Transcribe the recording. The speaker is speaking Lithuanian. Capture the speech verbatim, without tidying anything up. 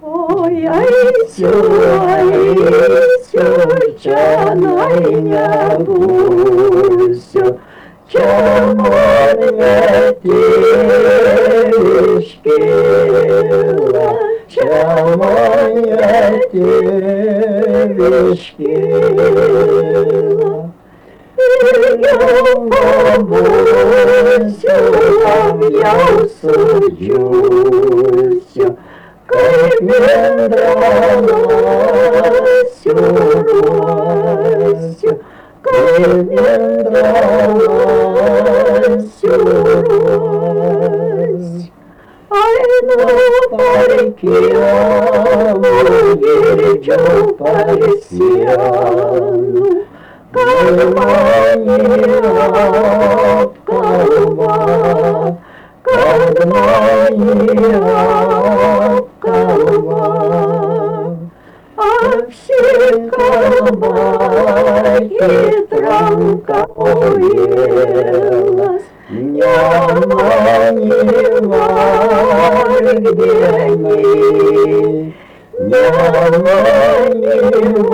Ой, Айсю, Айсю, чанайня гусю, чамоння тишкила, чамоння тишкила. Бабусю, я суджуся, как мендралась урось, как мендралась урось. Ай, ну, парикиану, езжу парисиану, Калмания, Калма, Калмания, Калма. А все Калма хитранка уелась, няма не вар, где они, няма не